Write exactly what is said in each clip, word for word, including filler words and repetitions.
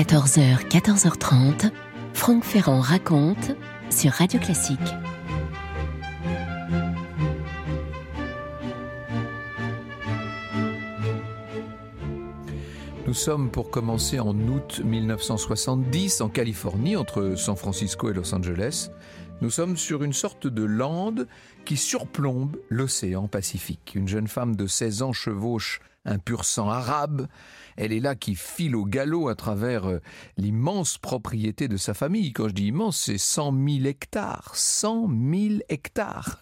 quatorze heures, quatorze heures trente, Franck Ferrand raconte sur Radio Classique. Nous sommes pour commencer en août mille neuf cent soixante-dix en Californie, entre San Francisco et Los Angeles. Nous sommes sur une sorte de lande qui surplombe l'océan Pacifique. Une jeune femme de seize ans chevauche un pur sang arabe. Elle est là qui file au galop à travers euh, l'immense propriété de sa famille. Quand je dis immense, c'est cent mille hectares. cent mille hectares.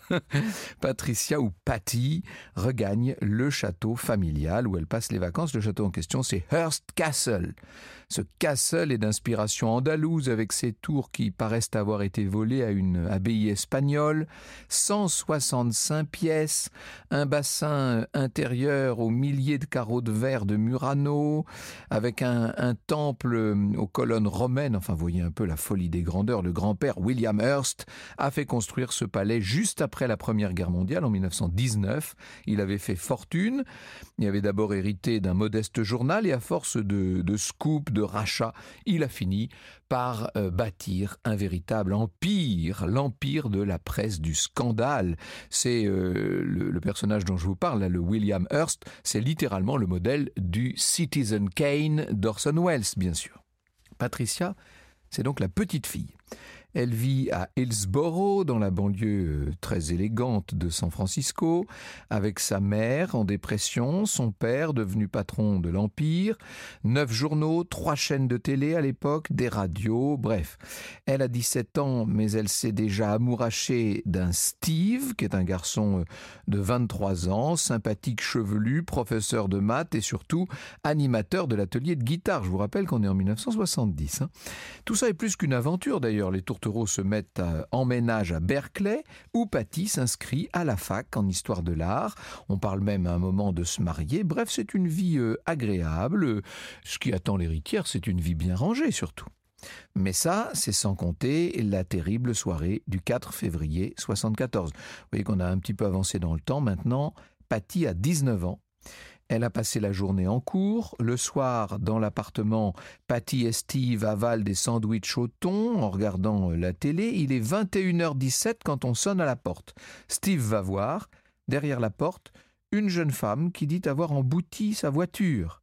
Patricia ou Patty regagne le château familial où elle passe les vacances. Le château en question, c'est Hearst Castle. Ce castle est d'inspiration andalouse avec ses tours qui paraissent avoir été volées à une abbaye espagnole. cent soixante-cinq pièces, un bassin intérieur aux milliers de carreaux de verre de Murano, avec un, un temple aux colonnes romaines. Enfin, vous voyez un peu la folie des grandeurs. Le grand-père William Hearst a fait construire ce palais juste après la Première Guerre mondiale, en mille neuf cent dix-neuf. Il avait fait fortune. Il avait d'abord hérité d'un modeste journal et à force de, de scoops, de rachats, il a fini par euh, bâtir un véritable empire, l'empire de la presse du scandale. C'est euh, le, le personnage dont je vous parle, là, le William Hearst, c'est littéralement le modèle du Citizen Kane d'Orson Welles, bien sûr. Patricia, c'est donc la petite fille. Elle vit à Hillsborough, dans la banlieue très élégante de San Francisco, avec sa mère en dépression, son père devenu patron de l'Empire, neuf journaux, trois chaînes de télé à l'époque, des radios, bref. Elle a dix-sept ans, mais elle s'est déjà amourachée d'un Steve, qui est un garçon de vingt-trois ans, sympathique chevelu, professeur de maths et surtout animateur de l'atelier de guitare. Je vous rappelle qu'on est en mille neuf cent soixante-dix. Hein. Tout ça est plus qu'une aventure d'ailleurs. Les tourtereaux se mettent à, en ménage à Berkeley, où Patty s'inscrit à la fac en histoire de l'art. On parle même à un moment de se marier. Bref, c'est une vie euh, agréable. Ce qui attend l'héritière, c'est une vie bien rangée surtout. Mais ça, c'est sans compter la terrible soirée du quatre février soixante-quatorze. Vous voyez qu'on a un petit peu avancé dans le temps. Maintenant, Patty a dix-neuf ans. Elle a passé la journée en cours. Le soir, dans l'appartement, Patty et Steve avalent des sandwichs au thon en regardant la télé. Il est vingt et une heures dix-sept quand on sonne à la porte. Steve va voir, derrière la porte, une jeune femme qui dit avoir embouti sa voiture.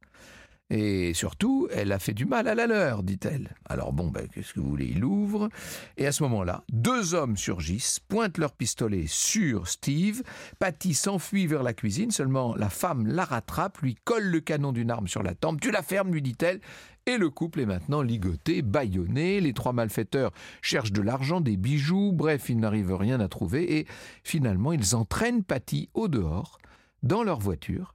Et surtout, elle a fait du mal à la leur, dit-elle. Alors bon, ben, qu'est-ce que vous voulez, il ouvre. Et à ce moment-là, deux hommes surgissent, pointent leur pistolet sur Steve. Patty s'enfuit vers la cuisine, seulement la femme la rattrape, lui colle le canon d'une arme sur la tempe. « Tu la fermes », lui dit-elle. Et le couple est maintenant ligoté, bâillonné. Les trois malfaiteurs cherchent de l'argent, des bijoux. Bref, ils n'arrivent rien à trouver. Et finalement, ils entraînent Patty au dehors, dans leur voiture.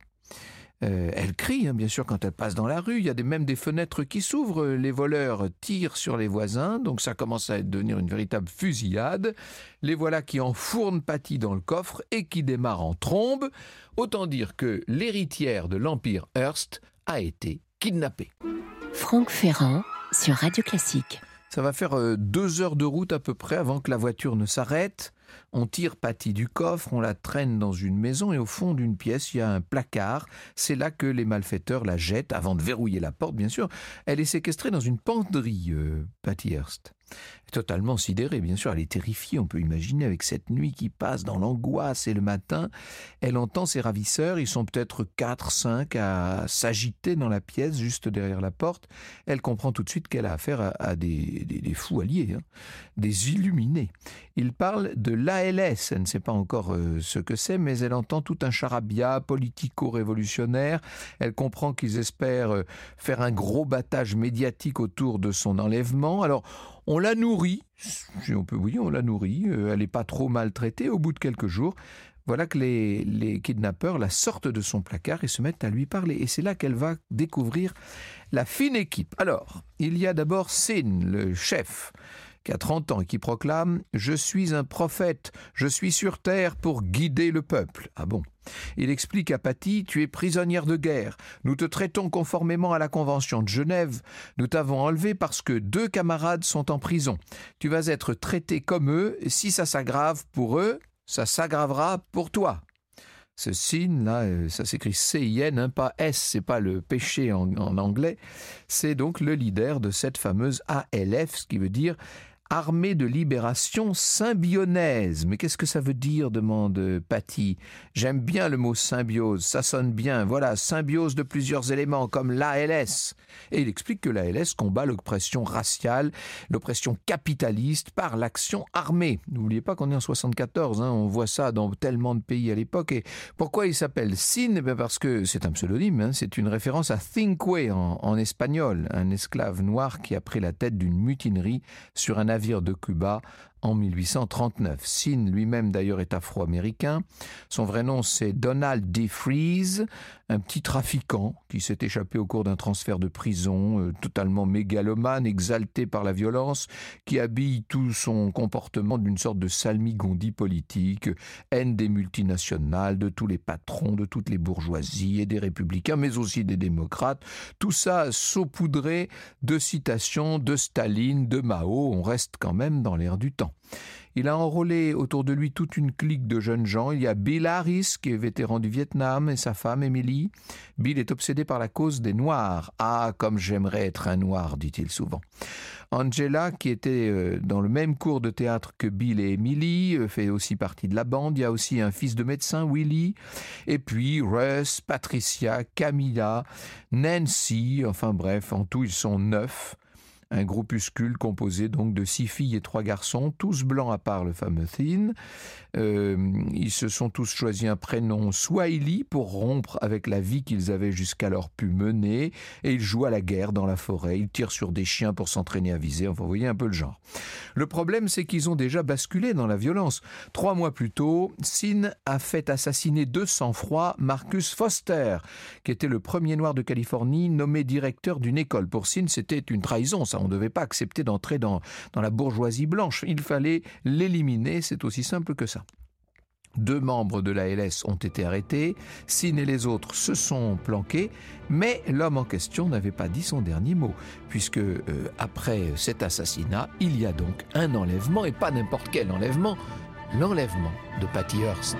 Euh, elle crie, hein, bien sûr, quand elle passe dans la rue. Il y a des, même des fenêtres qui s'ouvrent. Les voleurs tirent sur les voisins. Donc ça commence à devenir une véritable fusillade. Les voilà qui enfournent Patty dans le coffre et qui démarrent en trombe. Autant dire que l'héritière de l'Empire Hearst a été kidnappée. Franck Ferrand sur Radio Classique. Ça va faire euh, deux heures de route à peu près avant que la voiture ne s'arrête. On tire Patty du coffre, on la traîne dans une maison et au fond d'une pièce, il y a un placard. C'est là que les malfaiteurs la jettent, avant de verrouiller la porte, bien sûr. Elle est séquestrée dans une penderie, euh, Patty Hearst. Totalement sidérée, bien sûr, elle est terrifiée, on peut imaginer, avec cette nuit qui passe dans l'angoisse. Et le matin, elle entend ses ravisseurs, ils sont peut-être quatre, cinq à s'agiter dans la pièce, juste derrière la porte. Elle comprend tout de suite qu'elle a affaire à, à des, des, des fous alliés, hein, des illuminés. Ils parlent de l'A L S, elle ne sait pas encore euh, ce que c'est, mais elle entend tout un charabia politico-révolutionnaire. Elle comprend qu'ils espèrent euh, faire un gros battage médiatique autour de son enlèvement. Alors, on la nourrit, si on peut, oui, on la nourrit, euh, elle n'est pas trop maltraitée. Au bout de quelques jours, voilà que les, les kidnappeurs la sortent de son placard et se mettent à lui parler. Et c'est là qu'elle va découvrir la fine équipe. Alors, il y a d'abord Sin, le chef, qui a trente ans et qui proclame « Je suis un prophète, je suis sur terre pour guider le peuple ». Ah bon ? Il explique à Patty « Tu es prisonnière de guerre, nous te traitons conformément à la Convention de Genève, nous t'avons enlevé parce que deux camarades sont en prison. Tu vas être traitée comme eux, si ça s'aggrave pour eux, ça s'aggravera pour toi ». Ce Sin, là, ça s'écrit C I N, hein, pas S, c'est pas le péché en, en anglais. C'est donc le leader de cette fameuse A L F, ce qui veut dire Armée de libération symbionnaise. Mais qu'est-ce que ça veut dire, demande Patty. J'aime bien le mot symbiose, ça sonne bien. Voilà, symbiose de plusieurs éléments comme l'A L S. Et il explique que l'A L S combat l'oppression raciale, l'oppression capitaliste par l'action armée. N'oubliez pas qu'on est en soixante-quatorze, hein, on voit ça dans tellement de pays à l'époque. Et pourquoi il s'appelle Sin? Ben parce que c'est un pseudonyme, hein, c'est une référence à Cinque en, en espagnol, un esclave noir qui a pris la tête d'une mutinerie sur un navire de Cuba en mille huit cent trente-neuf. Sin lui-même d'ailleurs est afro-américain. Son vrai nom c'est Donald D. Freeze, un petit trafiquant qui s'est échappé au cours d'un transfert de prison, euh, totalement mégalomane, exalté par la violence, qui habille tout son comportement d'une sorte de salmigondis politique, haine des multinationales, de tous les patrons, de toutes les bourgeoisies et des républicains, mais aussi des démocrates. Tout ça saupoudré de citations de Staline, de Mao. On reste quand même dans l'air du temps. Il a enrôlé autour de lui toute une clique de jeunes gens. Il y a Bill Harris, qui est vétéran du Vietnam, et sa femme, Emily. Bill est obsédé par la cause des Noirs. « Ah, comme j'aimerais être un Noir », dit-il souvent. Angela, qui était dans le même cours de théâtre que Bill et Emily, fait aussi partie de la bande. Il y a aussi un fils de médecin, Willie. Et puis Russ, Patricia, Camilla, Nancy. Enfin bref, en tout, ils sont neuf. Un groupuscule composé donc de six filles et trois garçons, tous blancs à part le fameux Sin. Euh, ils se sont tous choisis un prénom Swahili pour rompre avec la vie qu'ils avaient jusqu'alors pu mener. Et ils jouent à la guerre dans la forêt. Ils tirent sur des chiens pour s'entraîner à viser. Enfin, vous voyez un peu le genre. Le problème, c'est qu'ils ont déjà basculé dans la violence. Trois mois plus tôt, Sin a fait assassiner de sang-froid Marcus Foster, qui était le premier noir de Californie nommé directeur d'une école. Pour Sin, c'était une trahison, ça. On ne devait pas accepter d'entrer dans, dans la bourgeoisie blanche. Il fallait l'éliminer, c'est aussi simple que ça. Deux membres de l'A L S ont été arrêtés, Sin et les autres se sont planqués, mais l'homme en question n'avait pas dit son dernier mot, puisque euh, après cet assassinat, il y a donc un enlèvement, et pas n'importe quel enlèvement, l'enlèvement de Patty Hearst.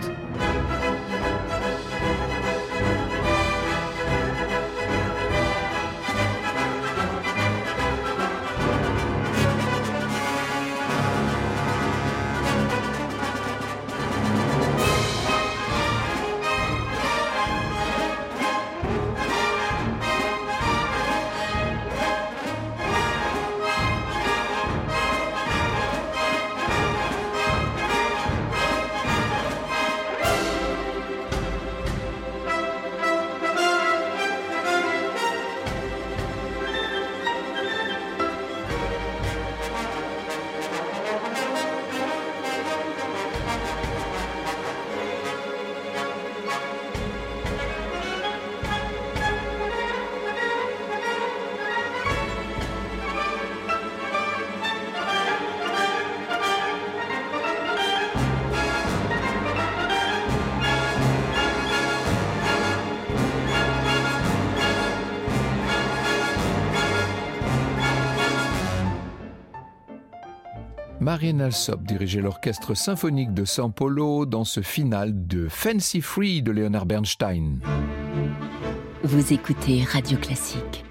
Marianne Alsop dirigeait l'orchestre symphonique de São Paulo dans ce final de Fancy Free de Leonard Bernstein. Vous écoutez Radio Classique.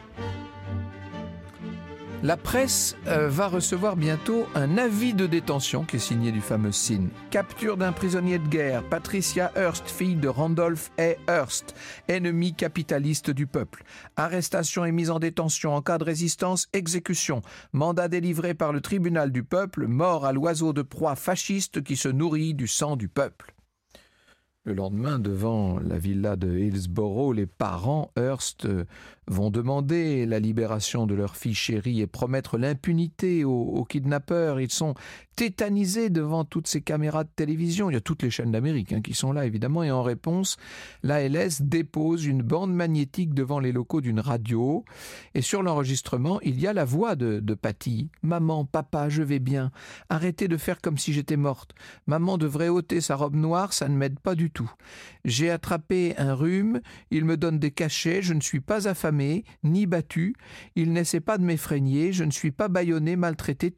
La presse euh, va recevoir bientôt un avis de détention qui est signé du fameux Sin. Capture d'un prisonnier de guerre, Patricia Hearst, fille de Randolph A. Hearst, ennemi capitaliste du peuple. Arrestation et mise en détention en cas de résistance, exécution. Mandat délivré par le tribunal du peuple, mort à l'oiseau de proie fasciste qui se nourrit du sang du peuple. Le lendemain, devant la villa de Hillsborough, les parents Hearst vont demander la libération de leur fille chérie et promettre l'impunité aux, aux kidnappeurs. Ils sont tétanisés devant toutes ces caméras de télévision. Il y a toutes les chaînes d'Amérique hein, qui sont là, évidemment. Et en réponse, l'A L S dépose une bande magnétique devant les locaux d'une radio. Et sur l'enregistrement, il y a la voix de, de Patty. « Maman, papa, je vais bien. Arrêtez de faire comme si j'étais morte. Maman devrait ôter sa robe noire, ça ne m'aide pas du tout. J'ai attrapé un rhume, il me donne des cachets, je ne suis pas affamé, ni battu. Il n'essaie pas de m'effrayer, je ne suis pas bâillonné, maltraité, tout va bien. »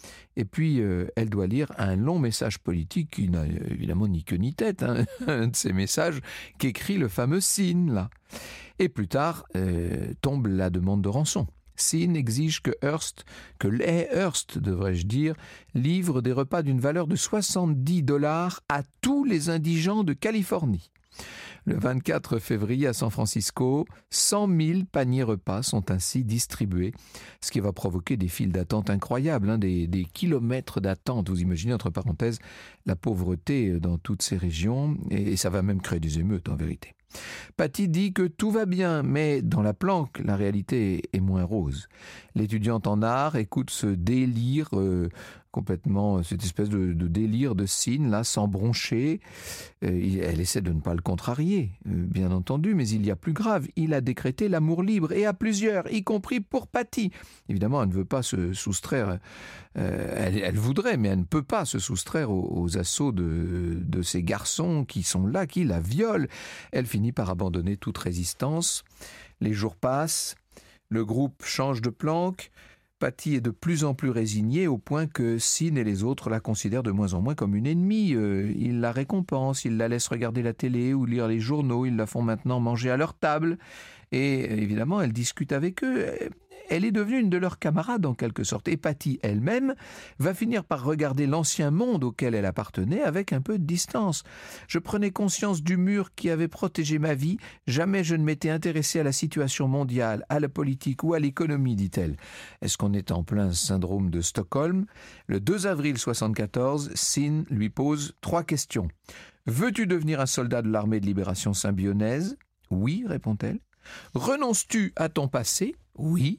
Et puis, euh, elle doit lire un long message politique qui n'a évidemment ni queue ni tête, hein, un de ces messages qu'écrit le fameux Sean, là. Et plus tard, euh, tombe la demande de rançon. Sean exige que Hearst, que les Hearst, devrais-je dire, livre des repas d'une valeur de soixante-dix dollars à tous les indigents de Californie. Le vingt-quatre février à San Francisco, cent mille paniers repas sont ainsi distribués, ce qui va provoquer des files d'attente incroyables, hein, des, des kilomètres d'attente. Vous imaginez, entre parenthèses, la pauvreté dans toutes ces régions, et, et ça va même créer des émeutes en vérité. Patty dit que tout va bien, mais dans la planque, la réalité est moins rose. L'étudiante en art écoute ce délire, euh, complètement, cette espèce de, de délire de Sean, là, sans broncher. Euh, elle essaie de ne pas le contrarier, euh, bien entendu, mais il y a plus grave. Il a décrété l'amour libre, et à plusieurs, y compris pour Patty. Évidemment, elle ne veut pas se soustraire, euh, elle, elle voudrait, mais elle ne peut pas se soustraire aux, aux assauts de, de ces garçons qui sont là, qui la violent. Elle finit par abandonner toute résistance. Les jours passent, le groupe change de planque. Patty est de plus en plus résignée au point que Sean et les autres la considèrent de moins en moins comme une ennemie. Euh, ils la récompensent, ils la laissent regarder la télé ou lire les journaux, ils la font maintenant manger à leur table. Et évidemment, elle discute avec eux. Elle est devenue une de leurs camarades en quelque sorte. Et Patty elle-même va finir par regarder l'ancien monde auquel elle appartenait avec un peu de distance. Je prenais conscience du mur qui avait protégé ma vie. Jamais je ne m'étais intéressée à la situation mondiale, à la politique ou à l'économie, dit-elle. Est-ce qu'on est en plein syndrome de Stockholm? Le deux avril soixante-quatorze, Sean lui pose trois questions. Veux-tu devenir un soldat de l'armée de libération symbionnaise? Oui, répond-elle. Renonces-tu à ton passé? Oui.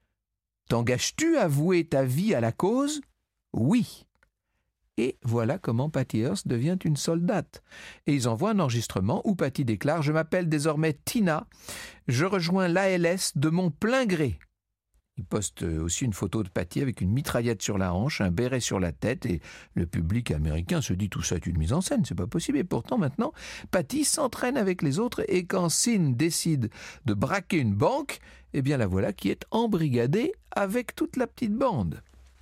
T'engages-tu à vouer ta vie à la cause? Oui. Et voilà comment Patty Hearst devient une soldate. Et ils envoient un enregistrement où Patty déclare « Je m'appelle désormais Tina. Je rejoins l'A L S de mon plein gré. » Il poste aussi une photo de Patty avec une mitraillette sur la hanche, un béret sur la tête, et le public américain se dit tout ça est une mise en scène, c'est pas possible. Et pourtant maintenant, Patty s'entraîne avec les autres, et quand Sean décide de braquer une banque, eh bien la voilà qui est embrigadée avec toute la petite bande.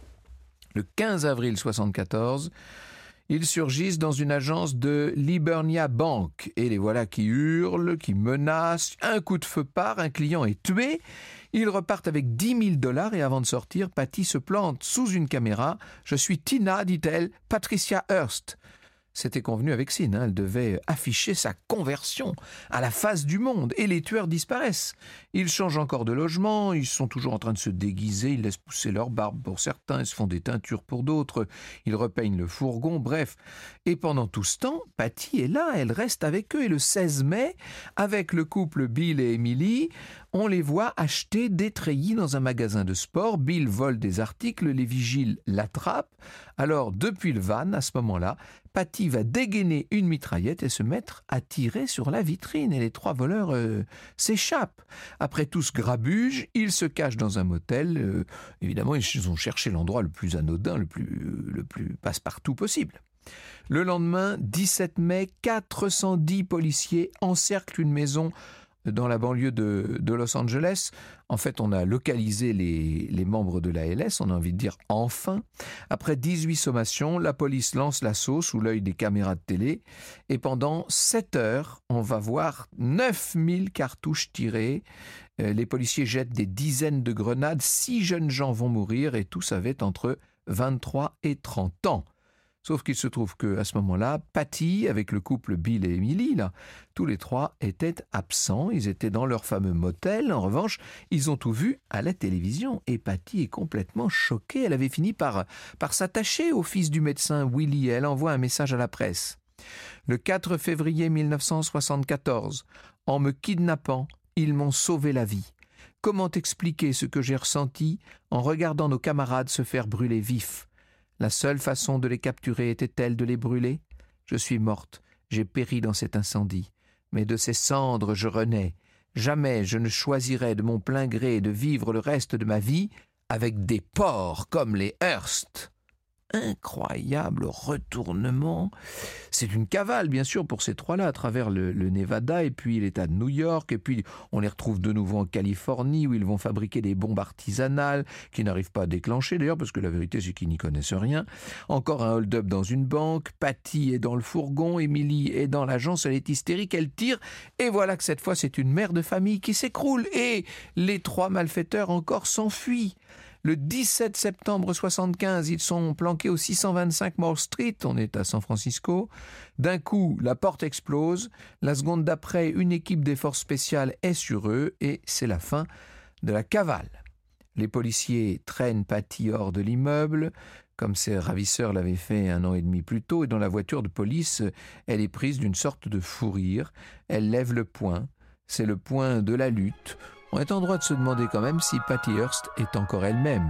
Le quinze avril soixante-quatorze, ils surgissent dans une agence de l'Hibernia Bank, et les voilà qui hurlent, qui menacent, un coup de feu part, un client est tué. Ils repartent avec dix mille dollars et avant de sortir, Patty se plante sous une caméra. « Je suis Tina, dit-elle, Patricia Hearst. » C'était convenu avec Sean, hein, elle devait afficher sa conversion à la face du monde et les tueurs disparaissent. Ils changent encore de logement, ils sont toujours en train de se déguiser, ils laissent pousser leur barbe pour certains, ils se font des teintures pour d'autres, ils repeignent le fourgon, bref. Et pendant tout ce temps, Patty est là, elle reste avec eux et le seize mai, avec le couple Bill et Emily, on les voit acheter des treillis dans un magasin de sport. Bill vole des articles, les vigiles l'attrapent. Alors, depuis le van, à ce moment-là, Patty va dégainer une mitraillette et se mettre à tirer sur la vitrine. Et les trois voleurs euh, s'échappent. Après tout ce grabuge, ils se cachent dans un motel. Euh, évidemment, ils ont cherché l'endroit le plus anodin, le plus, euh, le plus passe-partout possible. Le lendemain, dix-sept mai, quatre cent dix policiers encerclent une maison dans la banlieue de, de Los Angeles. En fait, on a localisé les, les membres de l'A L S, on a envie de dire enfin. Après dix-huit sommations, la police lance l'assaut sous l'œil des caméras de télé. Et pendant sept heures, on va voir neuf mille cartouches tirées. Euh, les policiers jettent des dizaines de grenades. Six jeunes gens vont mourir et tous avaient entre vingt-trois et trente ans. Sauf qu'il se trouve qu'à ce moment-là, Patty, avec le couple Bill et Emily, là, tous les trois étaient absents. Ils étaient dans leur fameux motel. En revanche, ils ont tout vu à la télévision. Et Patty est complètement choquée. Elle avait fini par, par s'attacher au fils du médecin Willie. Elle envoie un message à la presse. Le quatre février mille neuf cent soixante-quatorze, en me kidnappant, ils m'ont sauvé la vie. Comment expliquer ce que j'ai ressenti en regardant nos camarades se faire brûler vifs? La seule façon de les capturer était-elle de les brûler? Je suis morte, j'ai péri dans cet incendie. Mais de ces cendres je renais. Jamais je ne choisirais de mon plein gré de vivre le reste de ma vie avec des porcs comme les Hearst. incroyable retournement. C'est une cavale, bien sûr, pour ces trois-là, à travers le, le Nevada et puis l'État de New York. Et puis, on les retrouve de nouveau en Californie, où ils vont fabriquer des bombes artisanales qui n'arrivent pas à déclencher, d'ailleurs, parce que la vérité, c'est qu'ils n'y connaissent rien. Encore un hold-up dans une banque. Patty est dans le fourgon. Emily est dans l'agence. Elle est hystérique. Elle tire. Et voilà que cette fois, c'est une mère de famille qui s'écroule. Et les trois malfaiteurs encore s'enfuient. Le dix-sept septembre soixante-quinze, ils sont planqués au six cent vingt-cinq Moore Street, on est à San Francisco. D'un coup, la porte explose. La seconde d'après, une équipe des forces spéciales est sur eux et c'est la fin de la cavale. Les policiers traînent Patty hors de l'immeuble, comme ses ravisseurs l'avaient fait un an et demi plus tôt, et dans la voiture de police, elle est prise d'une sorte de fou rire. Elle lève le poing, c'est le poing de la lutte. On est en droit de se demander quand même si Patty Hearst est encore elle-même.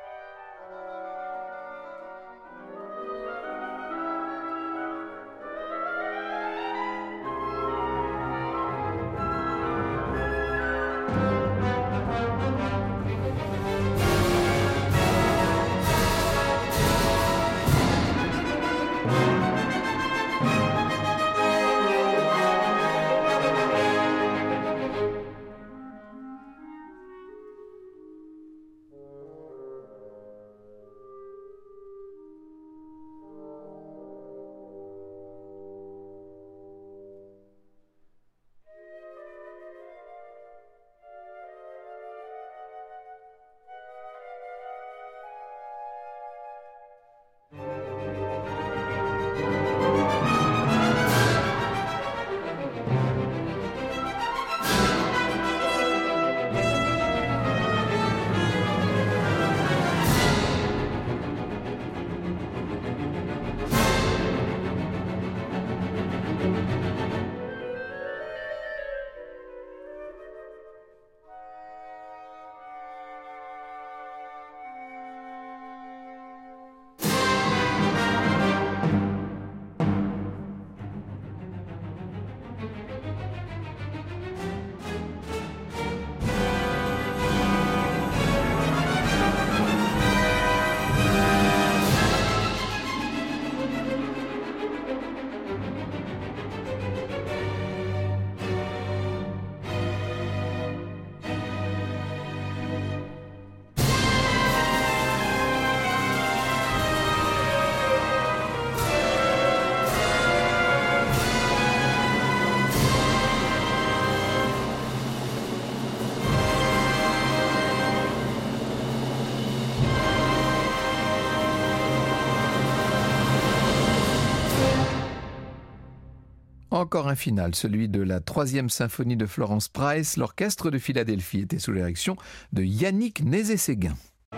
Encore un final, celui de la troisième symphonie de Florence Price. L'orchestre de Philadelphie était sous la direction de Yannick Nézet-Séguin.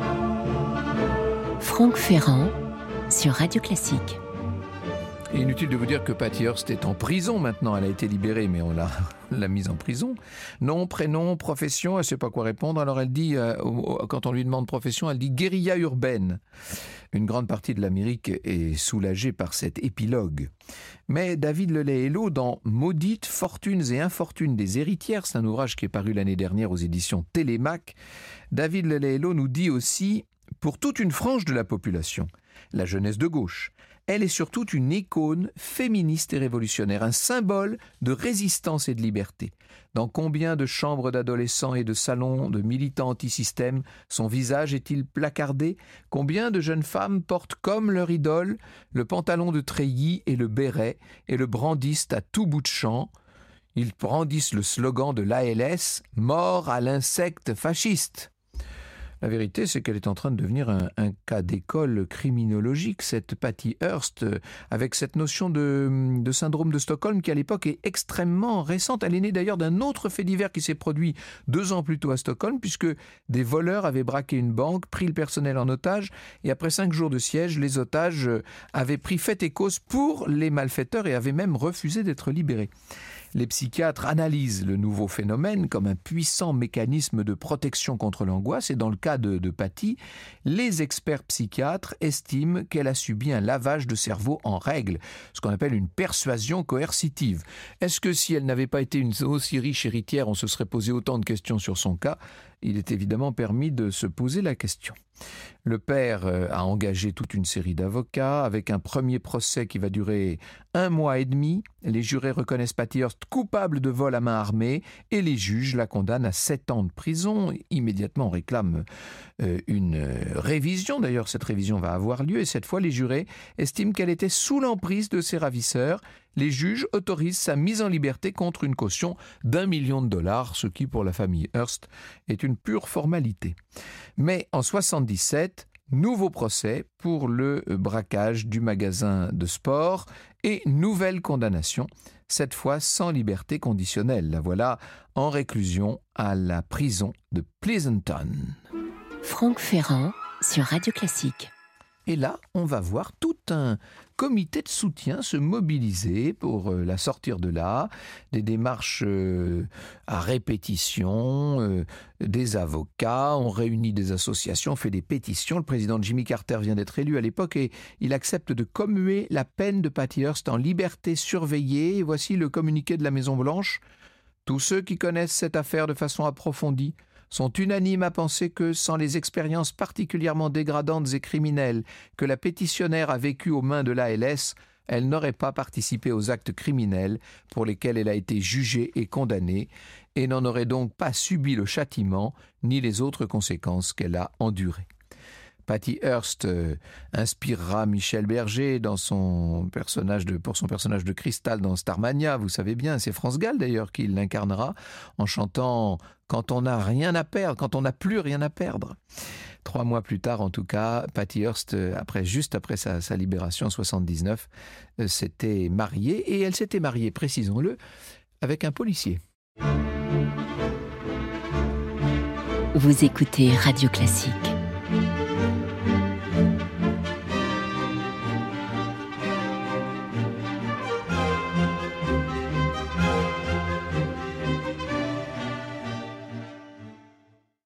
Franck Ferrand sur Radio Classique. Et inutile de vous dire que Patty Hearst est en prison maintenant. Elle a été libérée, mais on l'a, l'a mise en prison. Nom, prénom, profession, elle ne sait pas quoi répondre. Alors elle dit, euh, quand on lui demande profession, elle dit guérilla urbaine. Une grande partie de l'Amérique est soulagée par cet épilogue. Mais David Lelay-Hélo, dans Maudites, fortunes et infortunes des héritières, c'est un ouvrage qui est paru l'année dernière aux éditions Télémac, David Lelay-Hélo nous dit aussi, pour toute une frange de la population, la jeunesse de gauche, elle est surtout une icône féministe et révolutionnaire, un symbole de résistance et de liberté. Dans combien de chambres d'adolescents et de salons de militants anti-système son visage est-il placardé? Combien de jeunes femmes portent comme leur idole le pantalon de treillis et le béret et le brandissent à tout bout de champ? Ils brandissent le slogan de l'A L S « Mort à l'insecte fasciste ». La vérité, c'est qu'elle est en train de devenir un, un cas d'école criminologique, cette Patty Hearst, avec cette notion de, de syndrome de Stockholm qui, à l'époque, est extrêmement récente. Elle est née d'ailleurs d'un autre fait divers qui s'est produit deux ans plus tôt à Stockholm, puisque des voleurs avaient braqué une banque, pris le personnel en otage, et après cinq jours de siège, les otages avaient pris fait et cause pour les malfaiteurs et avaient même refusé d'être libérés. Les psychiatres analysent le nouveau phénomène comme un puissant mécanisme de protection contre l'angoisse et dans le cas de, de Patty, les experts psychiatres estiment qu'elle a subi un lavage de cerveau en règle, ce qu'on appelle une persuasion coercitive. Est-ce que si elle n'avait pas été une aussi riche héritière, on se serait posé autant de questions sur son cas? il est évidemment permis de se poser la question. Le père a engagé toute une série d'avocats avec un premier procès qui va durer un mois et demi. Les jurés reconnaissent Patty Hearst coupable de vol à main armée et les juges la condamnent à sept ans de prison. Immédiatement, on réclame euh, une révision. D'ailleurs, cette révision va avoir lieu et cette fois, les jurés estiment qu'elle était sous l'emprise de ses ravisseurs. Les juges autorisent sa mise en liberté contre une caution d'un million de dollars, ce qui, pour la famille Hearst, est une pure formalité. Mais en soixante-dix-sept, nouveau procès pour le braquage du magasin de sport et nouvelle condamnation, cette fois sans liberté conditionnelle. La voilà en réclusion à la prison de Pleasanton. Franck Ferrand sur Radio Classique. Et là, on va voir tout un comité de soutien se mobiliser pour euh, la sortir de là, des démarches euh, à répétition, euh, des avocats, on réunit des associations, on fait des pétitions. Le président Jimmy Carter vient d'être élu à l'époque et il accepte de commuer la peine de Patty Hearst en liberté surveillée. Et voici le communiqué de la Maison-Blanche. Tous ceux qui connaissent cette affaire de façon approfondie sont unanimes à penser que, sans les expériences particulièrement dégradantes et criminelles que la pétitionnaire a vécues aux mains de l'A L S, elle n'aurait pas participé aux actes criminels pour lesquels elle a été jugée et condamnée, et n'en aurait donc pas subi le châtiment ni les autres conséquences qu'elle a endurées. Patty Hearst euh, inspirera Michel Berger dans son personnage de, pour son personnage de Cristal dans Starmania, vous savez bien, c'est France Gall d'ailleurs qui l'incarnera en chantant « Quand on n'a rien à perdre, quand on n'a plus rien à perdre ». Trois mois plus tard, en tout cas, Patty Hearst, après, juste après sa, sa libération en soixante-dix-neuf, euh, s'était mariée, et elle s'était mariée, précisons-le, avec un policier. Vous écoutez Radio Classique.